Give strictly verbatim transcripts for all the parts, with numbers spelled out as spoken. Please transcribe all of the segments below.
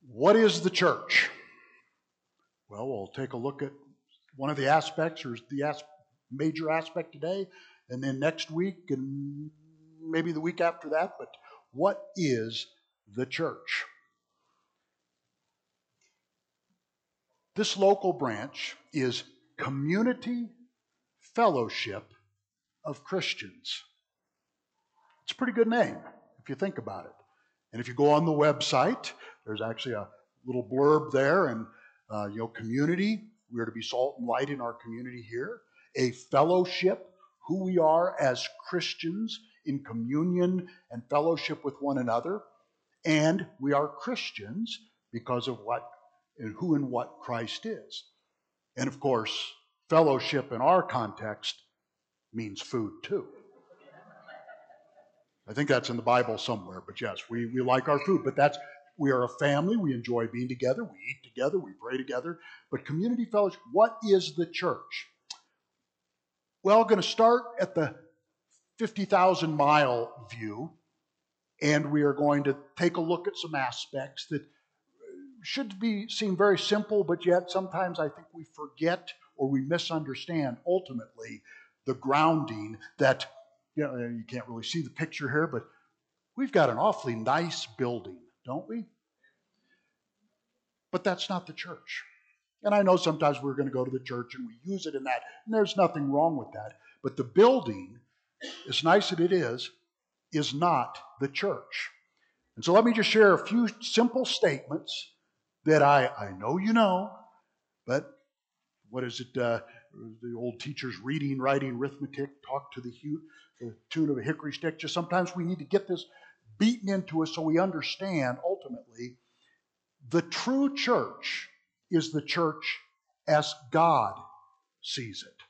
What is the church? Well, we'll take a look at one of the aspects, or the as- major aspect today, and then next week, and maybe the week after that. But what is the church? This local branch is Community Fellowship of Christians. It's a pretty good name if you think about it. And if you go on the website, there's actually a little blurb there, and uh, you know, community. We are to be salt and light in our community here. A fellowship, who we are as Christians in communion and fellowship with one another. And we are Christians because of what and who and what Christ is. And of course, fellowship in our context means food too. I think that's in the Bible somewhere, but yes, we, we like our food. But that's, we are a family. We enjoy being together. We eat together. We pray together. But community fellowship, what is the church? Well, I'm going to start at the fifty thousand mile view, and we are going to take a look at some aspects that should be seem very simple, but yet sometimes I think we forget or we misunderstand ultimately the grounding that, you know, you can't really see the picture here, but we've got an awfully nice building, don't we? But that's not the church. And I know sometimes we're going to go to the church and we use it in that, and there's nothing wrong with that. But the building, as nice as it is, is not the church. And so let me just share a few simple statements that I, I know you know, but what is it, uh, the old teachers, reading, writing, arithmetic, talk to the, hu- the tune of a hickory stick. Just sometimes we need to get this beaten into us so we understand ultimately the true church is the church as God sees it.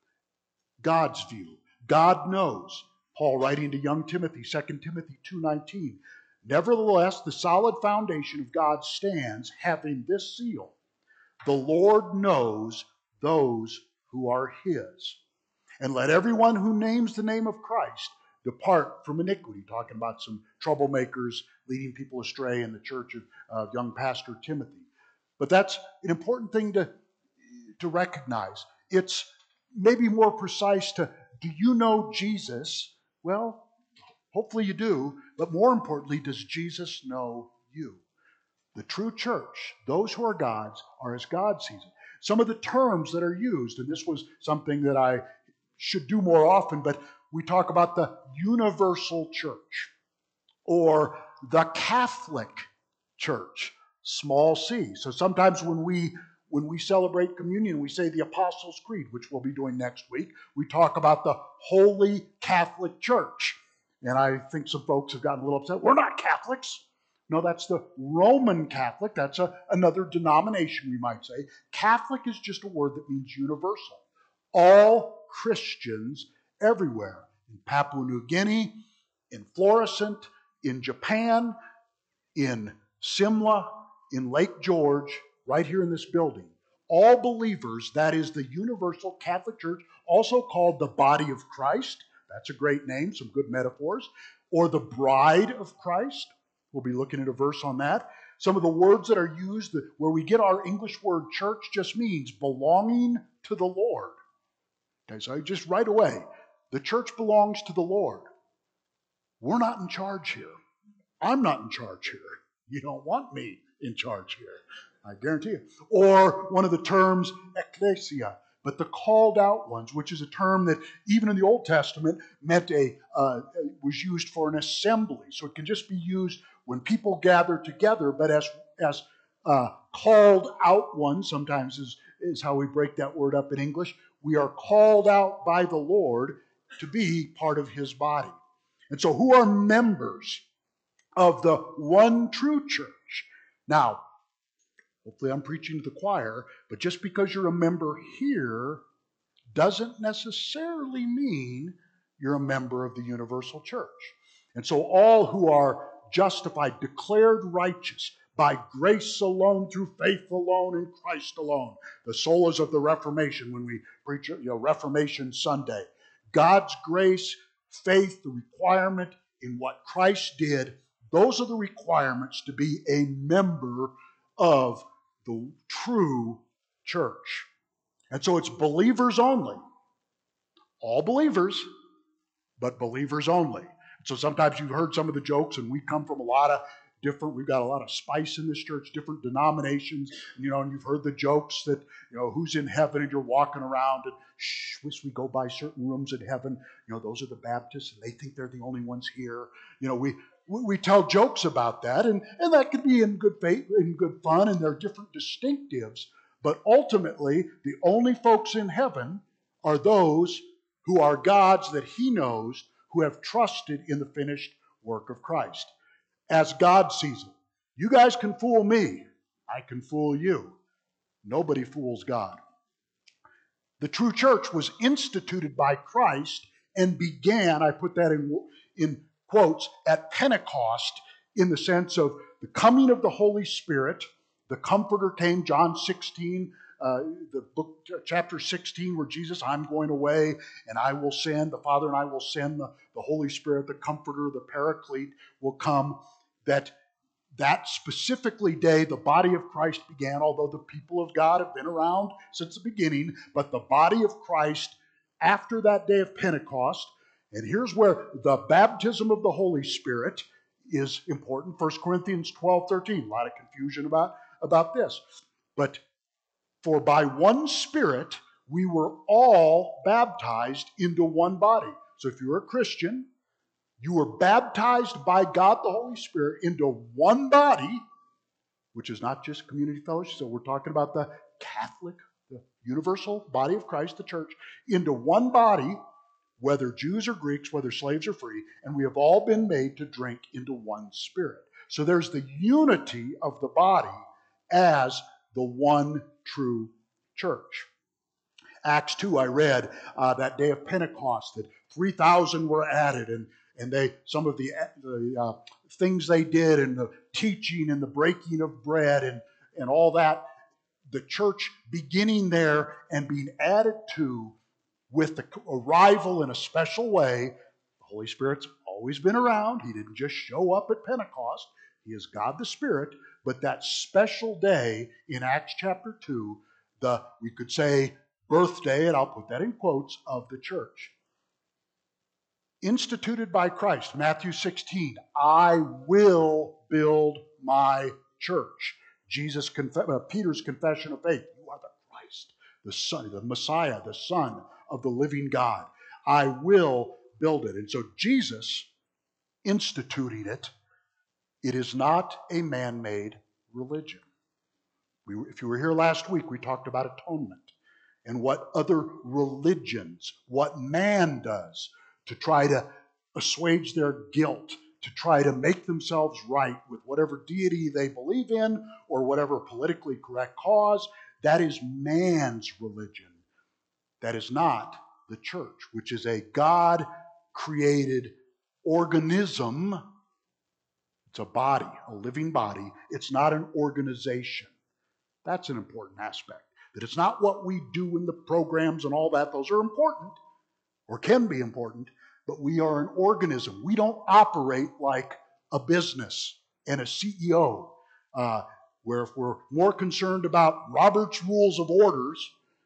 God's view. God knows. Paul writing to young Timothy, Second Timothy two nineteen. Nevertheless, the solid foundation of God stands, having this seal: the Lord knows those who are his. And let everyone who names the name of Christ depart from iniquity. Talking about some troublemakers leading people astray in the church of uh, young pastor Timothy. But that's an important thing to, to recognize. It's maybe more precise to, do you know Jesus? Well, hopefully you do, but more importantly, does Jesus know you? The true church, those who are God's, are as God sees it. Some of the terms that are used, and this was something that I should do more often, but we talk about the universal church or the Catholic Church, small c. So sometimes when we when we celebrate communion, we say the Apostles' Creed, which we'll be doing next week. We talk about the Holy Catholic Church. And I think some folks have gotten a little upset. We're not Catholics. No, that's the Roman Catholic. That's a, another denomination, we might say. Catholic is just a word that means universal. All Christians everywhere. In Papua New Guinea, in Florissant, in Japan, in Simla, in Lake George, right here in this building. All believers, that is the Universal Catholic Church, also called the Body of Christ. That's a great name, some good metaphors. Or the Bride of Christ. We'll be looking at a verse on that. Some of the words that are used, where we get our English word church, just means belonging to the Lord. Okay, so just right away, the church belongs to the Lord. We're not in charge here. I'm not in charge here. You don't want me in charge here, I guarantee you. Or one of the terms, ecclesia, but the called out ones, which is a term that even in the Old Testament meant a uh, was used for an assembly. So it can just be used when people gather together, but as as uh, called out ones, sometimes is, is how we break that word up in English. We are called out by the Lord to be part of his body. And so who are members of the one true church? Now, hopefully I'm preaching to the choir, but just because you're a member here doesn't necessarily mean you're a member of the universal church. And so all who are justified, declared righteous by grace alone, through faith alone, in Christ alone. The solas of the Reformation when we preach, you know, Reformation Sunday. God's grace, faith, the requirement in what Christ did, Those are the requirements to be a member of the true church. And so it's believers only. All believers, but believers only. So sometimes you've heard some of the jokes, and we come from a lot of different, we've got a lot of spice in this church, different denominations, you know, and you've heard the jokes that, you know, who's in heaven, and you're walking around and, shh, wish we go by certain rooms in heaven. You know, those are the Baptists, and they think they're the only ones here. You know, we we, we tell jokes about that, and, and that could be in good faith, in good fun, and there are different distinctives. But ultimately, the only folks in heaven are those who are God's that He knows, who have trusted in the finished work of Christ. As God sees it. You guys can fool me. I can fool you. Nobody fools God. The true church was instituted by Christ and began, I put that in, in quotes, at Pentecost, in the sense of the coming of the Holy Spirit. The Comforter came, John sixteen, uh, the book, chapter sixteen, where Jesus, I'm going away, and I will send, the Father and I will send the, the Holy Spirit, the Comforter, the Paraclete will come. That that specifically day, the body of Christ began, although the people of God have been around since the beginning, but the body of Christ after that day of Pentecost, and here's where the baptism of the Holy Spirit is important. First Corinthians twelve, thirteen, a lot of confusion about, about this. But for by one Spirit we were all baptized into one body. So if you're a Christian, you were baptized by God the Holy Spirit into one body, which is not just community fellowship. So we're talking about the Catholic, the universal body of Christ, the church, into one body, whether Jews or Greeks, whether slaves or free, and we have all been made to drink into one Spirit. So there's the unity of the body as the one true church. Acts two, I read uh, that day of Pentecost that three thousand were added, and And they, some of the, the uh, things they did, and the teaching and the breaking of bread and, and all that, the church beginning there and being added to with the arrival in a special way. The Holy Spirit's always been around. He didn't just show up at Pentecost. He is God the Spirit. But that special day in Acts chapter two, the, we could say, birthday, and I'll put that in quotes, of the church. Instituted by Christ, Matthew sixteen, I will build my church. Jesus, uh, Peter's confession of faith, you are the Christ, the Son, the Messiah, the Son of the living God. I will build it. And so Jesus instituting it, it is not a man-made religion. We, if you were here last week, we talked about atonement and what other religions, what man does to try to assuage their guilt, to try to make themselves right with whatever deity they believe in or whatever politically correct cause. That is man's religion. That is not the church, which is a God-created organism. It's a body, a living body. It's not an organization. That's an important aspect. That it's not what we do in the programs and all that. Those are important, or can be important, but we are an organism. We don't operate like a business and a C E O, uh, where if we're more concerned about Robert's Rules of Orders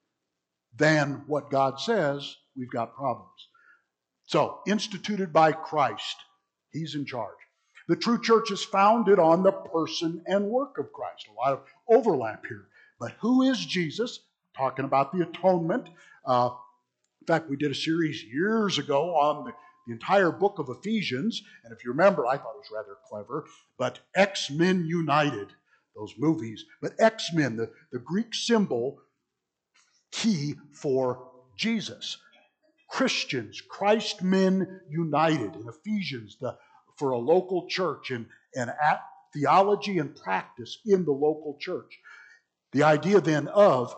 than what God says, we've got problems. So, instituted by Christ, He's in charge. The true church is founded on the person and work of Christ. A lot of overlap here. But who is Jesus? Talking about the atonement. Uh, in fact, we did a series years ago on the, the entire book of Ephesians. And if you remember, I thought it was rather clever. But X-Men United, those movies. But X-Men, the, the Greek symbol, key for Jesus. Christians, Christ men united in Ephesians, the, for a local church and, and at theology and practice in the local church. The idea then of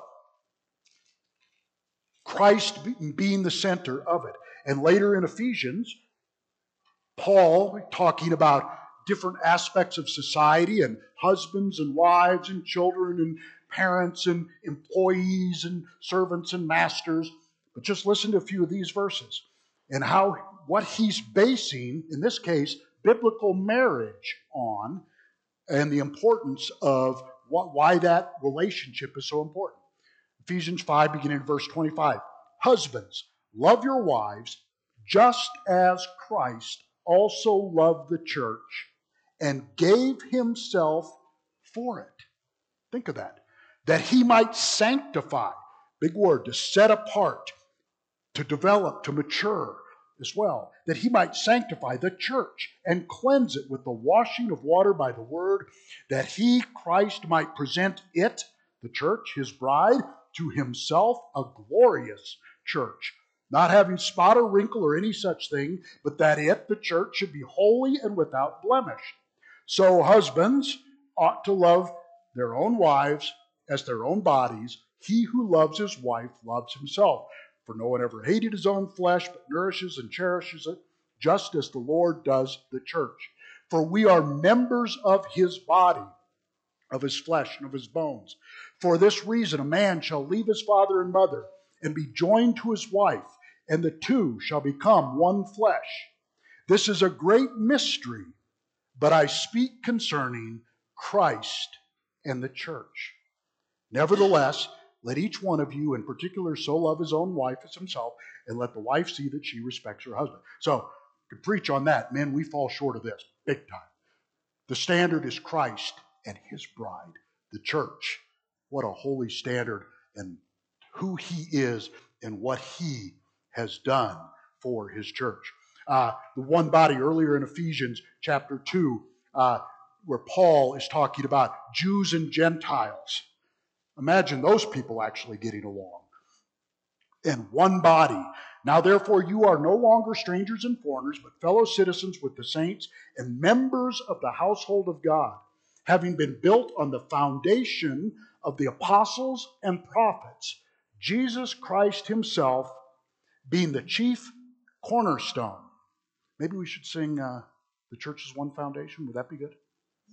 Christ being the center of it. And later in Ephesians, Paul talking about different aspects of society and husbands and wives and children and parents and employees and servants and masters. But just listen to a few of these verses and how what he's basing, in this case, biblical marriage on and the importance of what, why that relationship is so important. Ephesians five, beginning in verse twenty-five. Husbands, love your wives just as Christ also loved the church and gave himself for it. Think of that. That he might sanctify, big word, to set apart, to develop, to mature as well. That he might sanctify the church and cleanse it with the washing of water by the word, that he, Christ, might present it, the church, his bride, to himself, a glorious church, not having spot or wrinkle or any such thing, but that it, the church, should be holy and without blemish. So husbands ought to love their own wives as their own bodies. He who loves his wife loves himself. For no one ever hated his own flesh, but nourishes and cherishes it, just as the Lord does the church. For we are members of his body, of his flesh and of his bones. For this reason a man shall leave his father and mother and be joined to his wife, and the two shall become one flesh. This is a great mystery, but I speak concerning Christ and the church. Nevertheless, let each one of you in particular so love his own wife as himself, and let the wife see that she respects her husband. So, to preach on that, men, we fall short of this big time. The standard is Christ and his bride, the church. What a holy standard, and who he is and what he has done for his church. Uh, the one body earlier in Ephesians chapter two, uh, where Paul is talking about Jews and Gentiles. Imagine those people actually getting along. And one body. Now therefore you are no longer strangers and foreigners, but fellow citizens with the saints and members of the household of God, having been built on the foundation of the apostles and prophets, Jesus Christ himself being the chief cornerstone. Maybe we should sing uh, The Church is One Foundation. Would that be good?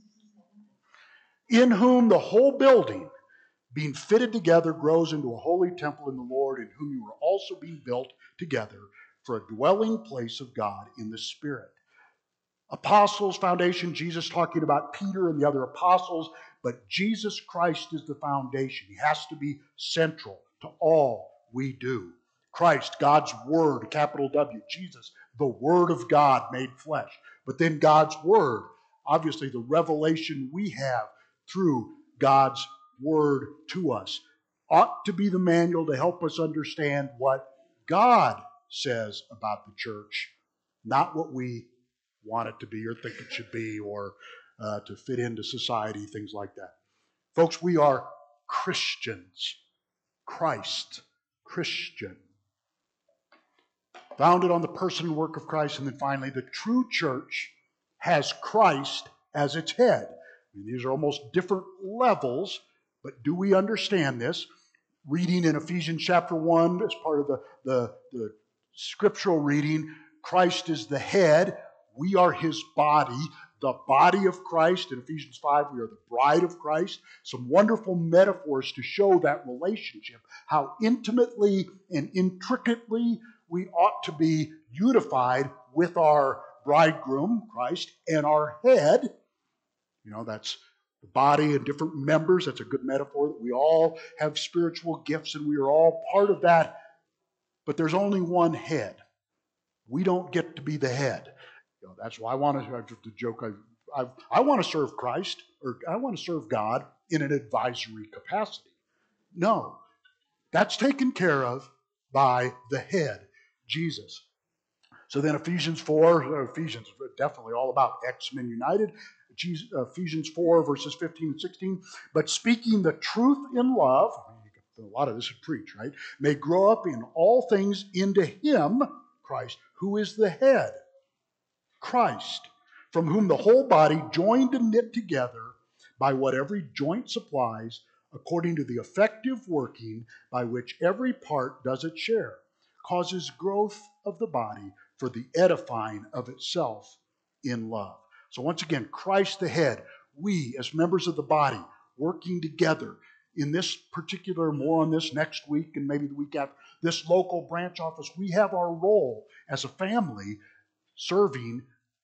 In whom the whole building, being fitted together, grows into a holy temple in the Lord, in whom you are also being built together for a dwelling place of God in the Spirit. Apostles' foundation, Jesus talking about Peter and the other apostles, but Jesus Christ is the foundation. He has to be central to all we do. Christ, God's Word, capital W. Jesus, the Word of God made flesh. But then God's Word, obviously the revelation we have through God's Word to us, ought to be the manual to help us understand what God says about the church, not what we want it to be or think it should be, or uh, to fit into society, things like that. Folks, we are Christians. Christ, Christian. Founded on the person and work of Christ. And then finally, the true church has Christ as its head. And these are almost different levels, but do we understand this? Reading in Ephesians chapter one as part of the, the, the scriptural reading, Christ is the head. We are his body, the body of Christ. In Ephesians five, we are the bride of Christ. Some wonderful metaphors to show that relationship, how intimately and intricately we ought to be unified with our bridegroom, Christ, and our head. You know, that's the body and different members. That's a good metaphor that we all have spiritual gifts and we are all part of that. But there's only one head. We don't get to be the head. You know, that's why I want to, just a joke, I, I, I want to serve Christ, or I want to serve God in an advisory capacity. No, that's taken care of by the head, Jesus. So then Ephesians four, Ephesians definitely all about X-Men United. Ephesians four, verses fifteen and sixteen. But speaking the truth in love, a lot of this is preach, right? May grow up in all things into him, Christ, who is the head. Christ, from whom the whole body, joined and knit together by what every joint supplies, according to the effective working by which every part does its share, causes growth of the body for the edifying of itself in love. So once again, Christ the head, we as members of the body, working together in this particular, more on this next week and maybe the week after, this local branch office, we have our role as a family serving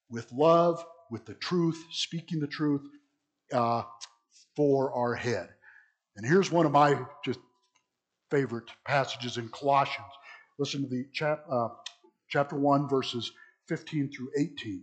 with love, with the truth, speaking the truth uh, for our head. And here's one of my just favorite passages in Colossians. Listen to the chap, uh, chapter one, verses fifteen through eighteen.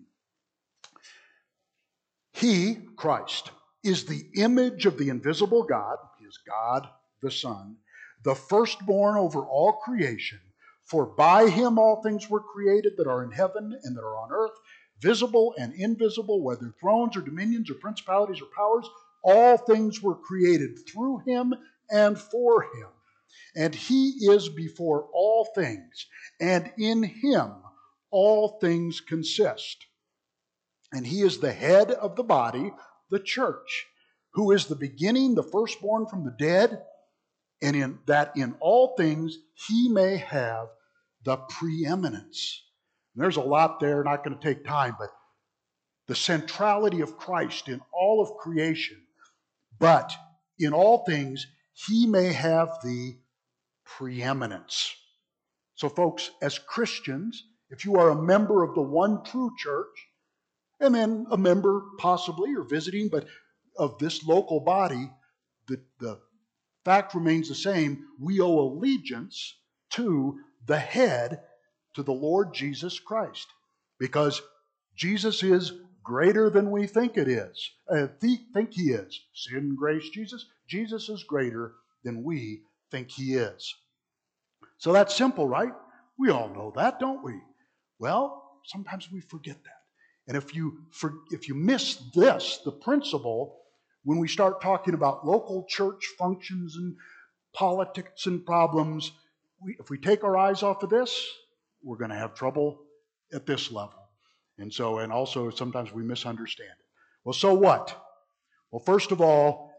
He, Christ, is the image of the invisible God. He is God the Son, the firstborn over all creation. For by him all things were created that are in heaven and that are on earth, visible and invisible, whether thrones or dominions or principalities or powers. All things were created through him and for him. And he is before all things, and in him all things consist. And he is the head of the body, the church, who is the beginning, the firstborn from the dead, and in that in all things he may have the preeminence. And there's a lot there, not going to take time, but the centrality of Christ in all of creation, but in all things he may have the preeminence. So folks, as Christians, if you are a member of the one true church, and then a member possibly or visiting, but of this local body, the, the fact remains the same. We owe allegiance to the head, to the Lord Jesus Christ, because Jesus is greater than we think it is. Uh, th- think he is. Sin, grace, Jesus. Jesus is greater than we think he is. So that's simple, right? We all know that, don't we? Well, sometimes we forget that. And if you for, if you miss this, the principle, when we start talking about local church functions and politics and problems, we, if we take our eyes off of this, we're going to have trouble at this level. And so, and also sometimes we misunderstand it. Well, so what? Well, first of all,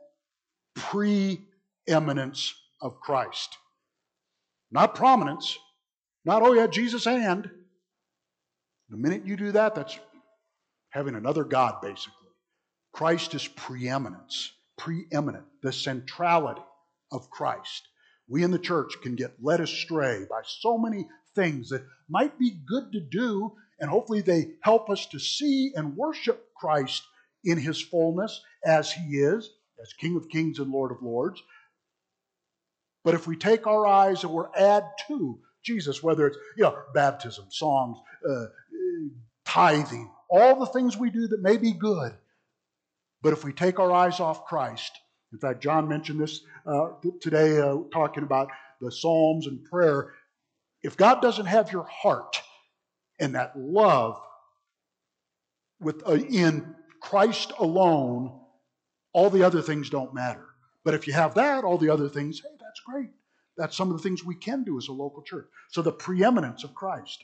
preeminence of Christ. Not prominence. Not, oh yeah, Jesus and. The minute you do that, that's having another God, basically. Christ is preeminence, preeminent, the centrality of Christ. We in the church can get led astray by so many things that might be good to do, and hopefully they help us to see and worship Christ in his fullness as he is, as King of Kings and Lord of Lords. But if we take our eyes and we're add to Jesus, whether it's you know baptism, songs, uh, tithing, all the things we do that may be good, but if we take our eyes off Christ, in fact, John mentioned this uh, today, uh, talking about the Psalms and prayer. If God doesn't have your heart and that love with uh, in Christ alone, all the other things don't matter. But if you have that, all the other things, hey, that's great. That's some of the things we can do as a local church. So the preeminence of Christ.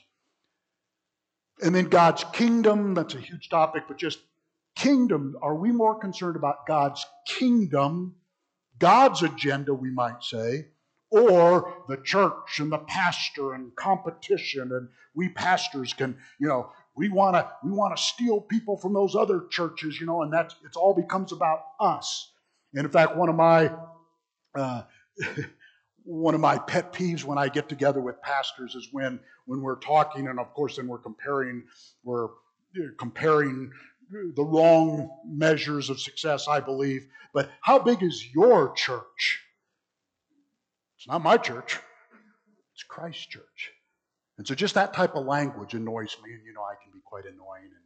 And then God's kingdom, that's a huge topic, but just kingdom, are we more concerned about God's kingdom, God's agenda, we might say, or the church and the pastor and competition, and we pastors can, you know, we want to we want to steal people from those other churches, you know, and that's it all becomes about us. And in fact, one of my uh, one of my pet peeves when I get together with pastors is when when we're talking, and of course then we're comparing we're comparing the wrong measures of success, I believe. But how big is your church? It's not my church. It's Christ's church. And so just that type of language annoys me, and you know I can be quite annoying. And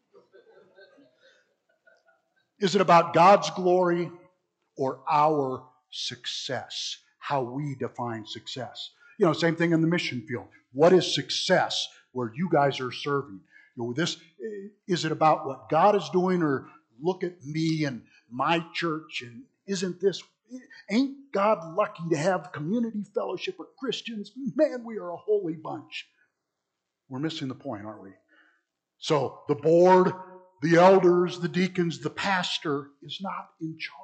is it about God's glory or our success? How we define success. You know, same thing in the mission field. What is success where you guys are serving? You know, this is it about what God is doing, or look at me and my church, and isn't this, ain't God lucky to have community fellowship with Christians? Man, we are a holy bunch. We're missing the point, aren't we? So the board, the elders, the deacons, the pastor is not in charge.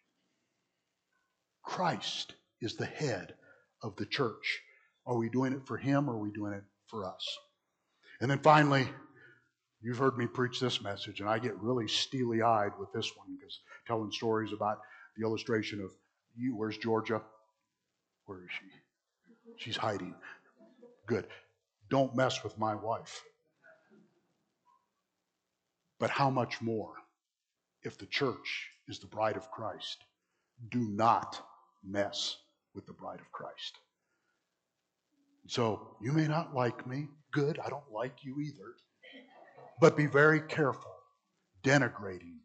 Christ is the head of the church. Are we doing it for him, or are we doing it for us? And then finally, you've heard me preach this message, and I get really steely-eyed with this one, because telling stories about the illustration of you. Where's Georgia? Where is she? She's hiding. Good. Don't mess with my wife. But how much more if the church is the bride of Christ? Do not mess with the bride of Christ. So you may not like me. Good, I don't like you either. But be very careful denigrating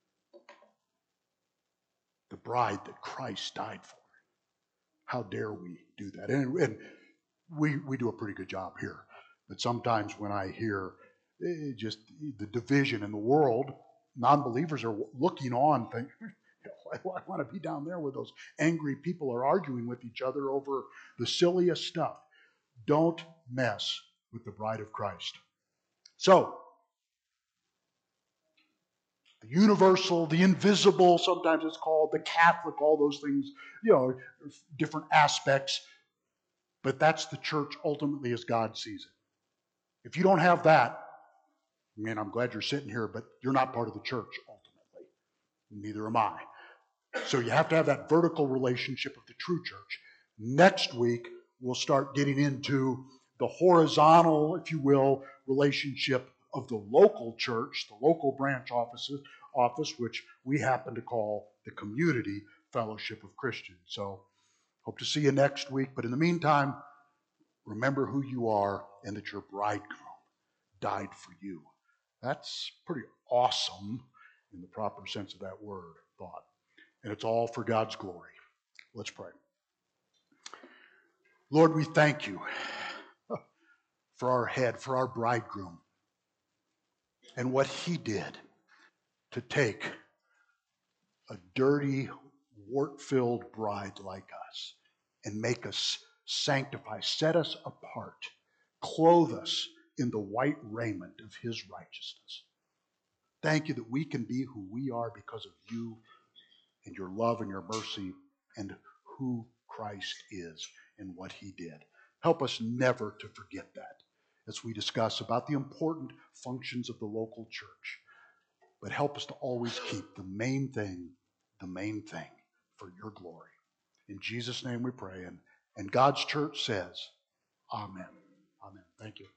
the bride that Christ died for. How dare we do that? And, and we, we do a pretty good job here. But sometimes when I hear eh, just the division in the world, non-believers are looking on thinking, I want to be down there where those angry people are arguing with each other over the silliest stuff. Don't mess with the bride of Christ. So, the universal, the invisible, sometimes it's called the Catholic, all those things, you know, different aspects. But that's the church ultimately as God sees it. If you don't have that, I mean, I'm glad you're sitting here, but you're not part of the church ultimately. Neither am I. So you have to have that vertical relationship of the true church. Next week, we'll start getting into the horizontal, if you will, relationship of the local church, the local branch offices, office, which we happen to call the Community Fellowship of Christians. So hope to see you next week. But in the meantime, remember who you are and that your bridegroom died for you. That's pretty awesome in the proper sense of that word, thought. And it's all for God's glory. Let's pray. Lord, we thank you for our head, for our bridegroom, and what he did to take a dirty, wart-filled bride like us and make us sanctify, set us apart, clothe us in the white raiment of his righteousness. Thank you that we can be who we are because of you and your love and your mercy and who Christ is and what he did. Help us never to forget that as we discuss about the important functions of the local church. But help us to always keep the main thing, the main thing for your glory. In Jesus' name we pray. And, and God's church says, Amen. Amen. Thank you.